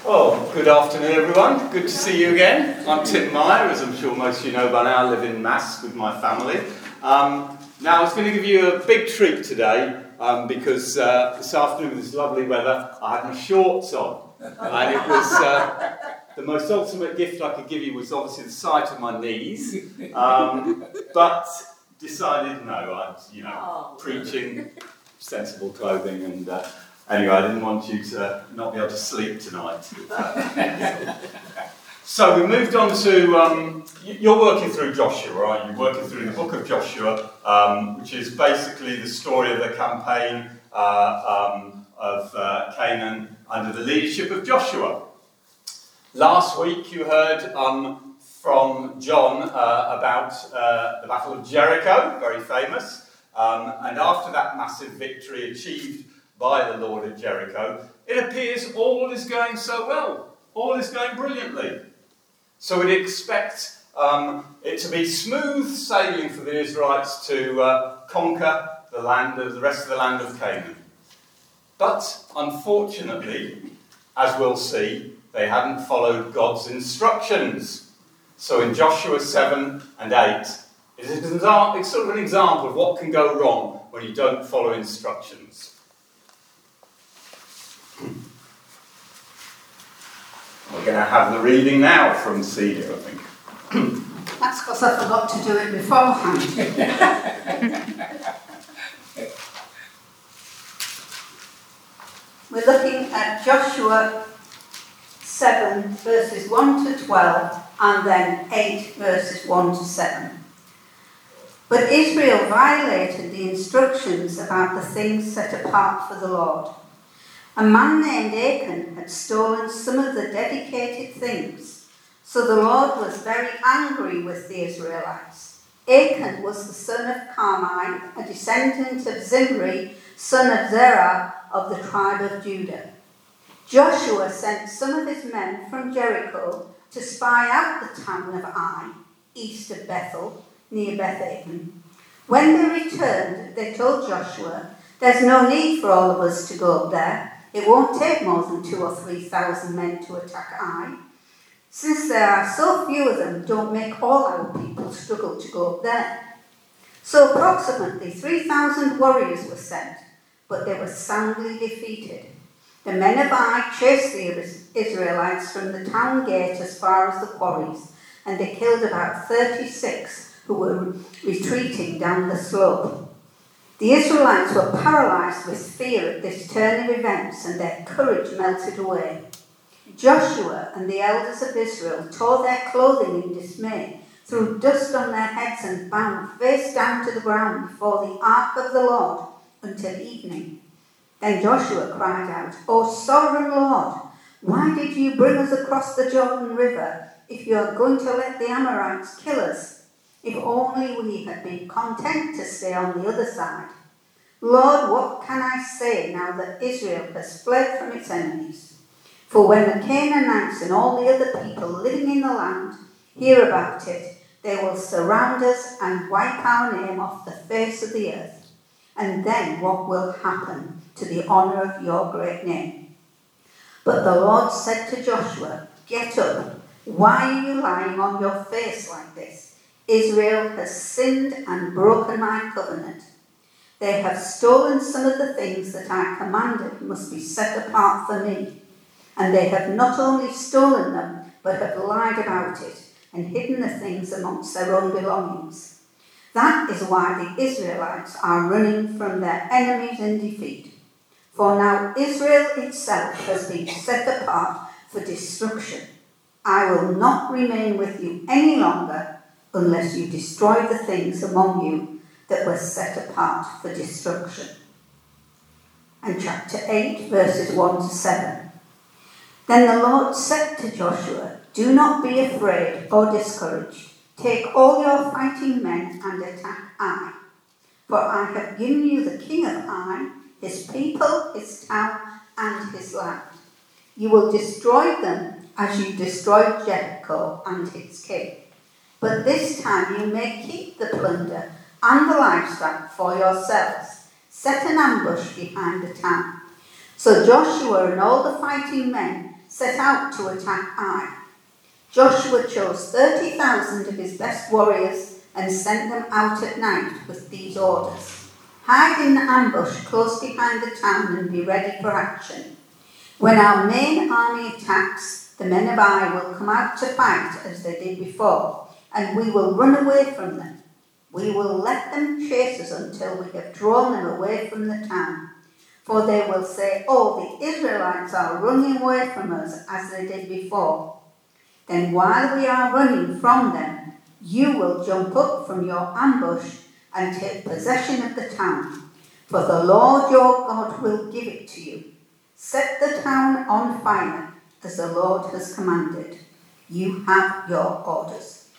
Well, good afternoon everyone. Good to see you again. I'm Tim Meyer, as I'm sure most of you know by now. I live in Mass with my family. Now I was going to give you a big treat today because this afternoon with this lovely weather I had my shorts on. And it was the most ultimate gift I could give you was obviously the sight of my knees. But decided no, preaching sensible clothing and anyway, I didn't want you to not be able to sleep tonight. So we moved on to, you're working through Joshua, aren't you? Working through the book of Joshua, which is basically the story of the campaign of Canaan under the leadership of Joshua. Last week you heard from John about the Battle of Jericho, very famous, and after that massive victory achieved by the Lord at Jericho, it appears all is going so well. All is going brilliantly. So we'd expect it to be smooth sailing for the Israelites to conquer the rest of the land of Canaan. But unfortunately, as we'll see, they hadn't followed God's instructions. So in Joshua 7 and 8, it's sort of an example of what can go wrong when you don't follow instructions. We're going to have the reading now from CD, I think. That's because I forgot to do it beforehand. We're looking at Joshua 7 verses 1 to 12 and then 8 verses 1 to 7. But Israel violated the instructions about the things set apart for the Lord. A man named Achan had stolen some of the dedicated things, so the Lord was very angry with the Israelites. Achan was the son of Carmi, a descendant of Zimri, son of Zerah of the tribe of Judah. Joshua sent some of his men from Jericho to spy out the town of Ai, east of Bethel, near Beth-aven. When they returned, they told Joshua, "There's no need for all of us to go up there. It won't take more than 2,000 or 3,000 men to attack Ai. Since there are so few of them, don't make all our people struggle to go up there." So approximately 3,000 warriors were sent, but they were soundly defeated. The men of Ai chased the Israelites from the town gate as far as the quarries, and they killed about 36 who were retreating down the slope. The Israelites were paralysed with fear at this turn of events, and their courage melted away. Joshua and the elders of Israel tore their clothing in dismay, threw dust on their heads and bowed face down to the ground before the ark of the Lord until evening. Then Joshua cried out, "O sovereign Lord, why did you bring us across the Jordan River if you are going to let the Amorites kill us? If only we had been content to stay on the other side. Lord, what can I say now that Israel has fled from its enemies? For when the Canaanites and all the other people living in the land hear about it, they will surround us and wipe our name off the face of the earth. And then what will happen to the honour of your great name?" But the Lord said to Joshua, "Get up. Why are you lying on your face like this? Israel has sinned and broken my covenant. They have stolen some of the things that I commanded must be set apart for me. And they have not only stolen them, but have lied about it and hidden the things amongst their own belongings. That is why the Israelites are running from their enemies in defeat. For now Israel itself has been set apart for destruction. I will not remain with you any longer unless you destroy the things among you that were set apart for destruction." And chapter 8, verses 1 to 7. Then the Lord said to Joshua, "Do not be afraid or discouraged. Take all your fighting men and attack Ai. For I have given you the king of Ai, his people, his town, and his land. You will destroy them as you destroyed Jericho and its king. But this time you may keep the plunder and the livestock for yourselves. Set an ambush behind the town." So Joshua and all the fighting men set out to attack Ai. Joshua chose 30,000 of his best warriors and sent them out at night with these orders: hide in the ambush close behind the town and be ready for action. When our main army attacks, the men of Ai will come out to fight as they did before, and we will run away from them. We will let them chase us until we have drawn them away from the town. For they will say, oh, the Israelites are running away from us as they did before. Then while we are running from them, you will jump up from your ambush and take possession of the town. For the Lord your God will give it to you. Set the town on fire, as the Lord has commanded. You have your orders.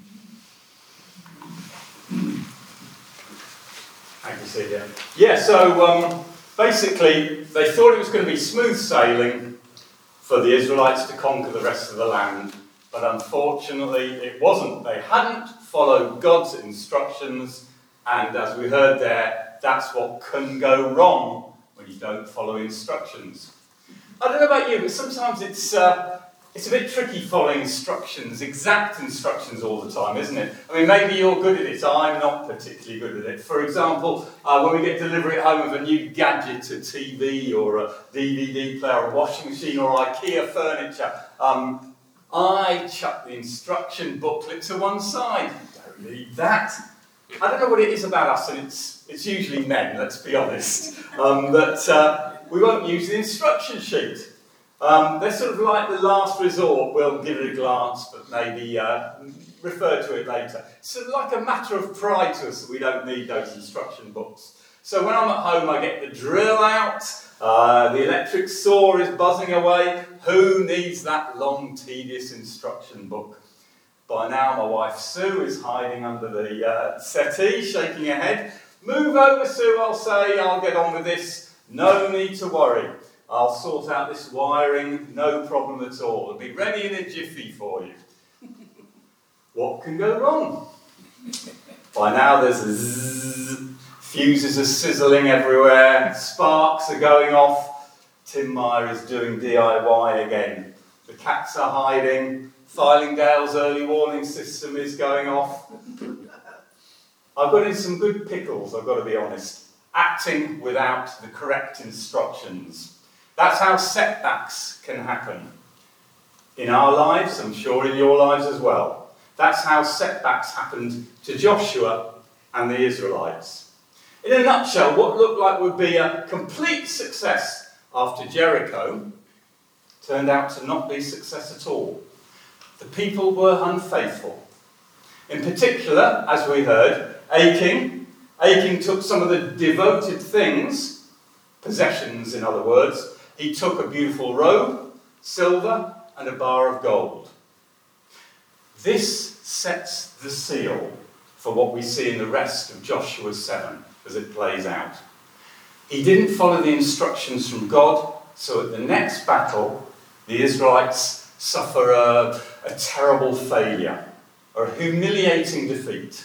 Thank you, Celia. Yeah, so basically they thought it was going to be smooth sailing for the Israelites to conquer the rest of the land, but unfortunately it wasn't. They hadn't followed God's instructions, and as we heard there, that's what can go wrong when you don't follow instructions. I don't know about you, but sometimes it's a bit tricky following instructions, exact instructions all the time, isn't it? I mean, maybe you're good at it. I'm not particularly good at it. For example, when we get delivery at home of a new gadget, a TV or a DVD player, or a washing machine or IKEA furniture, I chuck the instruction booklet to one side. Don't need that. I don't know what it is about us, and it's usually men, let's be honest, that we won't use the instruction sheet. They're sort of like the last resort. We'll give it a glance, but maybe refer to it later. It's sort of like a matter of pride to us that we don't need those instruction books. So when I'm at home, I get the drill out, the electric saw is buzzing away. Who needs that long, tedious instruction book? By now, my wife Sue is hiding under the settee, shaking her head. Move over, Sue, I'll say. I'll get on with this. No need to worry. I'll sort out this wiring, no problem at all. It'll be ready in a jiffy for you. What can go wrong? By now there's a zzz, fuses are sizzling everywhere, sparks are going off. Tim Meyer is doing DIY again. The cats are hiding. Fylingdale's early warning system is going off. I've got in some good pickles, I've got to be honest. Acting without the correct instructions. That's how setbacks can happen. In our lives, I'm sure in your lives as well. That's how setbacks happened to Joshua and the Israelites. In a nutshell, what looked like would be a complete success after Jericho turned out to not be success at all. The people were unfaithful. In particular, as we heard, Achan took some of the devoted things, possessions in other words. He took a beautiful robe, silver, and a bar of gold. This sets the seal for what we see in the rest of Joshua 7 as it plays out. He didn't follow the instructions from God, so at the next battle, the Israelites suffer a terrible failure, or a humiliating defeat.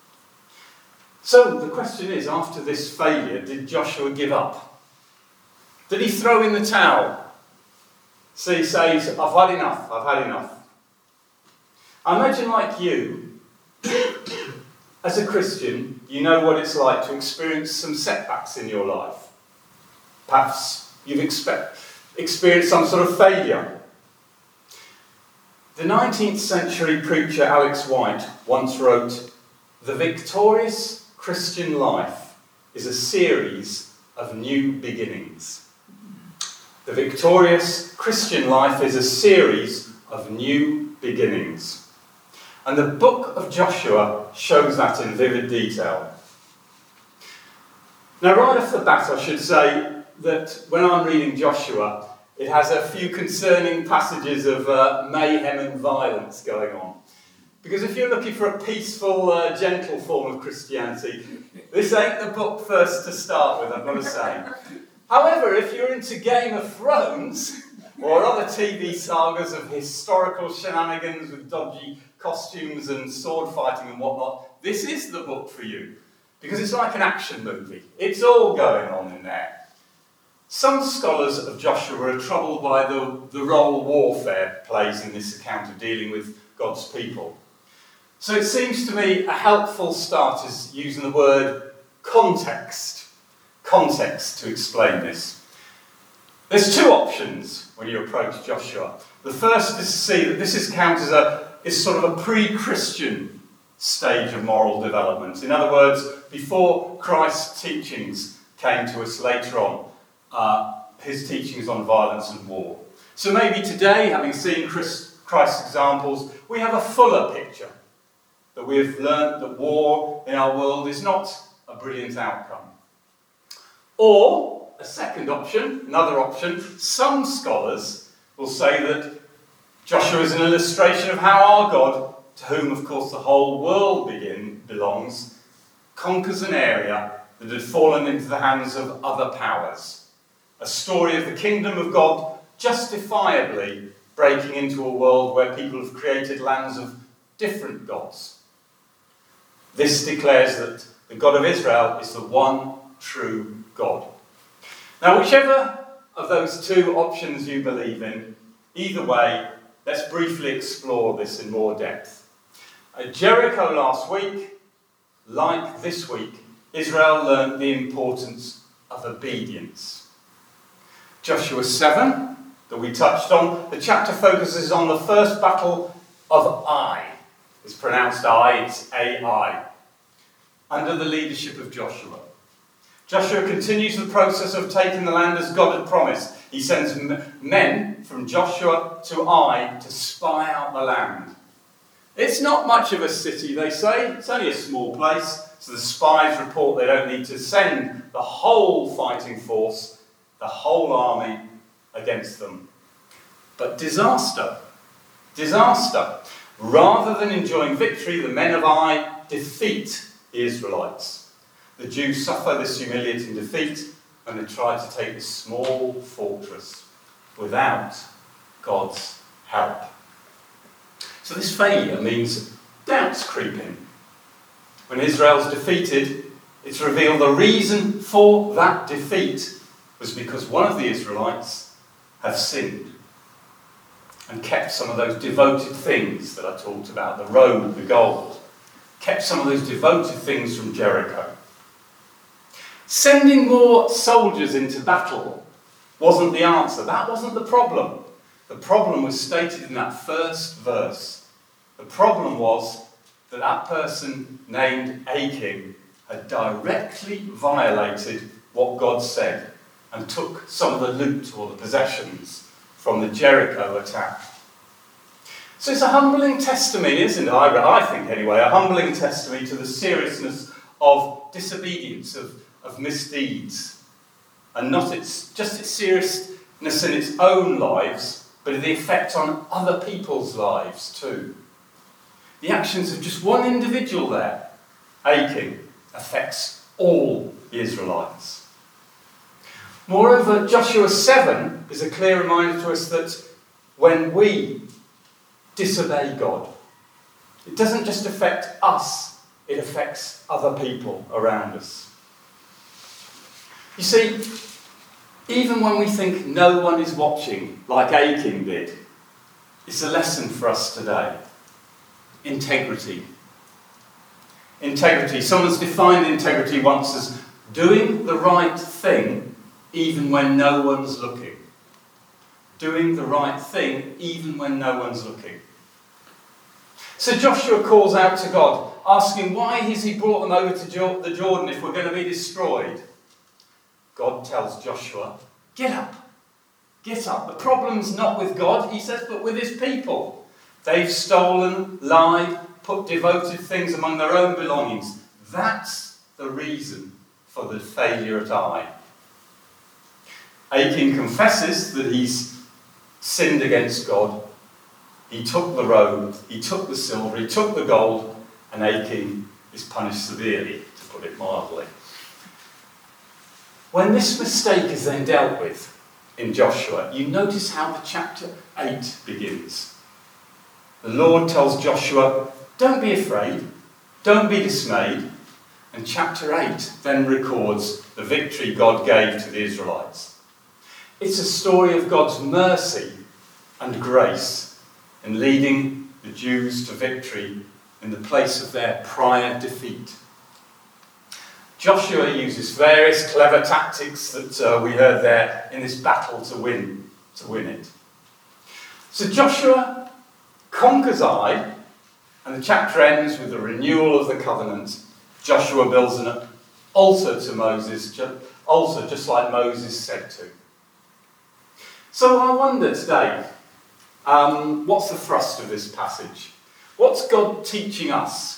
So the question is, after this failure, did Joshua give up? Did he throw in the towel? So he says, I've had enough, I've had enough. I imagine like you, as a Christian, you know what it's like to experience some setbacks in your life. Perhaps you've experienced some sort of failure. The 19th century preacher Alex White once wrote, "The victorious Christian life is a series of new beginnings." The victorious Christian life is a series of new beginnings. And the book of Joshua shows that in vivid detail. Now, right off the bat, I should say that when I'm reading Joshua, it has a few concerning passages of mayhem and violence going on. Because if you're looking for a peaceful, gentle form of Christianity, this ain't the book first to start with, I've got to say. However, if you're into Game of Thrones, or other TV sagas of historical shenanigans with dodgy costumes and sword fighting and whatnot, this is the book for you. Because it's like an action movie. It's all going on in there. Some scholars of Joshua are troubled by the role warfare plays in this account of dealing with God's people. So it seems to me a helpful start is using the word context to explain this. There's two options when you approach Joshua. The first is to see that this account is sort of a pre-Christian stage of moral development. In other words, before Christ's teachings came to us later on, his teachings on violence and war. So maybe today, having seen Christ's examples, we have a fuller picture, that we have learned that war in our world is not a brilliant outcome. Or, a second option, another option, some scholars will say that Joshua is an illustration of how our God, to whom of course the whole world belongs, conquers an area that had fallen into the hands of other powers. A story of the kingdom of God justifiably breaking into a world where people have created lands of different gods. This declares that the God of Israel is the one true God. Now, whichever of those two options you believe in, either way, let's briefly explore this in more depth. At Jericho last week, like this week, Israel learned the importance of obedience. Joshua 7, that we touched on, the chapter focuses on the first battle of Ai. It's pronounced I, it's A-I, under the leadership of Joshua. Joshua continues the process of taking the land as God had promised. He sends men from Joshua to Ai to spy out the land. It's not much of a city, they say. It's only a small place. So the spies report they don't need to send the whole fighting force, the whole army, against them. But disaster. Rather than enjoying victory, the men of Ai defeat the Israelites. The Jews suffer this humiliating defeat and they try to take this small fortress without God's help. So this failure means doubts creep in. When Israel's defeated, it's revealed the reason for that defeat was because one of the Israelites had sinned and kept some of those devoted things that I talked about, the robe, the gold, kept some of those devoted things from Jericho. Sending more soldiers into battle wasn't the answer. That wasn't the problem. The problem was stated in that first verse. The problem was that that person named Achan had directly violated what God said and took some of the loot or the possessions from the Jericho attack. So it's a humbling testimony, isn't it? I think anyway, a humbling testimony to the seriousness of disobedience, of misdeeds, and not just its seriousness in its own lives, but the effect on other people's lives too. The actions of just one individual there, Achan, affects all the Israelites. Moreover, Joshua 7 is a clear reminder to us that when we disobey God, it doesn't just affect us, it affects other people around us. You see, even when we think no one is watching, like Achan did, it's a lesson for us today. Integrity. Integrity. Someone's defined integrity once as doing the right thing even when no one's looking. Doing the right thing even when no one's looking. So Joshua calls out to God, asking why has he brought them over to the Jordan if we're going to be destroyed? God tells Joshua, get up. Get up. The problem's not with God, he says, but with his people. They've stolen, lied, put devoted things among their own belongings. That's the reason for the failure at Ai. Achan confesses that he's sinned against God. He took the robe, he took the silver, he took the gold, and Achan is punished severely, to put it mildly. When this mistake is then dealt with in Joshua, you notice how the chapter 8 begins. The Lord tells Joshua, don't be afraid, don't be dismayed. And chapter 8 then records the victory God gave to the Israelites. It's a story of God's mercy and grace in leading the Jews to victory in the place of their prior defeat. Joshua uses various clever tactics that we heard there in this battle to win it. So Joshua conquers Ai, and the chapter ends with the renewal of the covenant. Joshua builds an altar to Moses, just like Moses said to. So I wonder today, what's the thrust of this passage? What's God teaching us?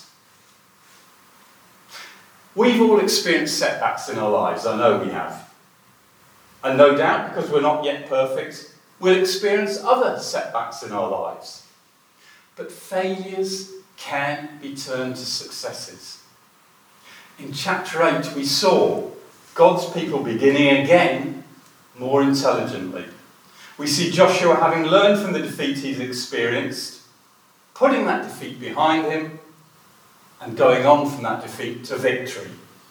We've all experienced setbacks in our lives, I know we have. And no doubt, because we're not yet perfect, we'll experience other setbacks in our lives. But failures can be turned to successes. In chapter 8, we saw God's people beginning again more intelligently. We see Joshua having learned from the defeat he's experienced, putting that defeat behind him, and going on from that defeat to victory.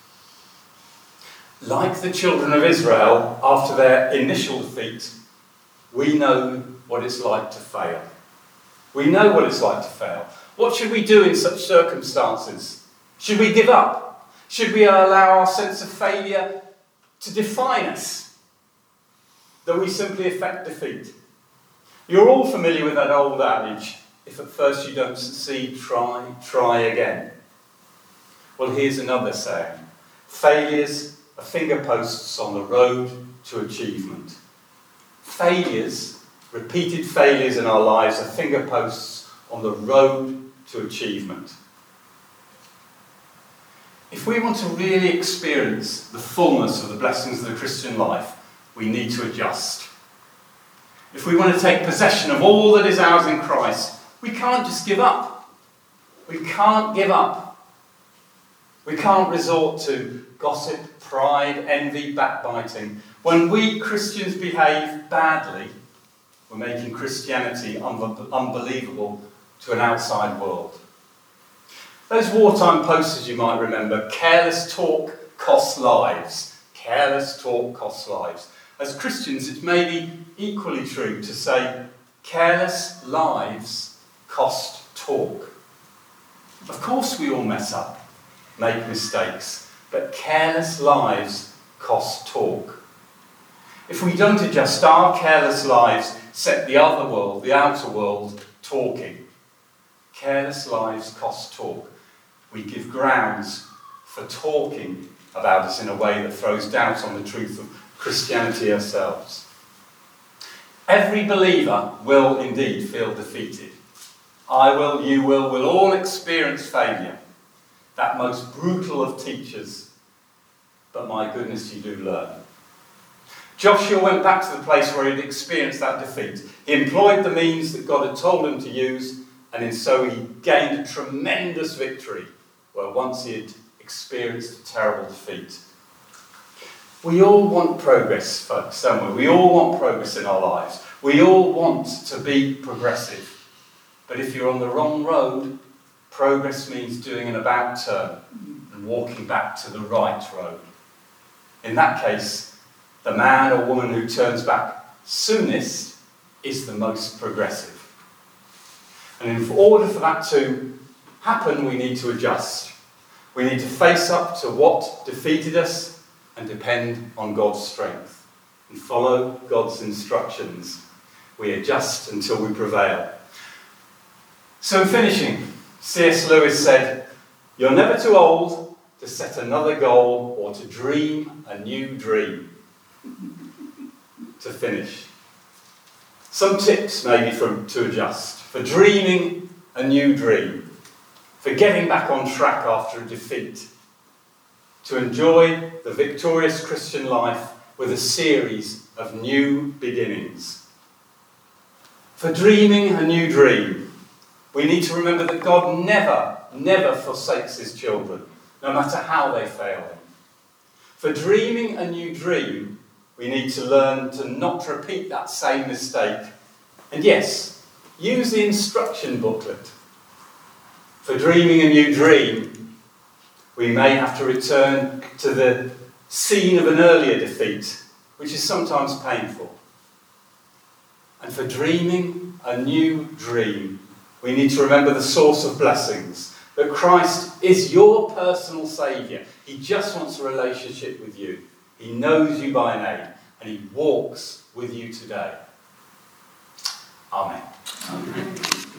Like the children of Israel, after their initial defeat, we know what it's like to fail. We know what it's like to fail. What should we do in such circumstances? Should we give up? Should we allow our sense of failure to define us? That we simply affect defeat? You're all familiar with that old adage, if at first you don't succeed, try again. Well, here's another saying. Failures are finger posts on the road to achievement. Failures, repeated failures in our lives, are finger posts on the road to achievement. If we want to really experience the fullness of the blessings of the Christian life, we need to adjust. If we want to take possession of all that is ours in Christ, we can't just give up. We can't give up. We can't resort to gossip, pride, envy, backbiting. When we Christians behave badly, we're making Christianity unbelievable to an outside world. Those wartime posters you might remember, careless talk costs lives. Careless talk costs lives. As Christians, it's maybe equally true to say careless lives cost talk. Of course we all mess up, make mistakes, but careless lives cost talk. If we don't adjust, our careless lives set the other world, the outer world, talking. Careless lives cost talk. We give grounds for talking about us in a way that throws doubt on the truth of Christianity ourselves. Every believer will indeed feel defeated. I will, you will, we'll all experience failure. That most brutal of teachers. But my goodness, you do learn. Joshua went back to the place where he'd experienced that defeat. He employed the means that God had told him to use, and in so he gained a tremendous victory where once he had experienced a terrible defeat. We all want progress, folks, don't we? We all want progress in our lives. We all want to be progressive. But if you're on the wrong road, progress means doing an about turn and walking back to the right road. In that case, the man or woman who turns back soonest is the most progressive. And in order for that to happen, we need to adjust. We need to face up to what defeated us and depend on God's strength and follow God's instructions. We adjust until we prevail. So in finishing, C.S. Lewis said, "You're never too old to set another goal or to dream a new dream." To finish, some tips maybe to adjust, for dreaming a new dream, for getting back on track after a defeat, to enjoy the victorious Christian life with a series of new beginnings. For dreaming a new dream, we need to remember that God never forsakes his children, no matter how they fail him. For dreaming a new dream, we need to learn to not repeat that same mistake. And yes, use the instruction booklet. For dreaming a new dream, we may have to return to the scene of an earlier defeat, which is sometimes painful. And for dreaming a new dream, we need to remember the source of blessings, that Christ is your personal Saviour. He just wants a relationship with you. He knows you by name, and he walks with you today. Amen. Amen.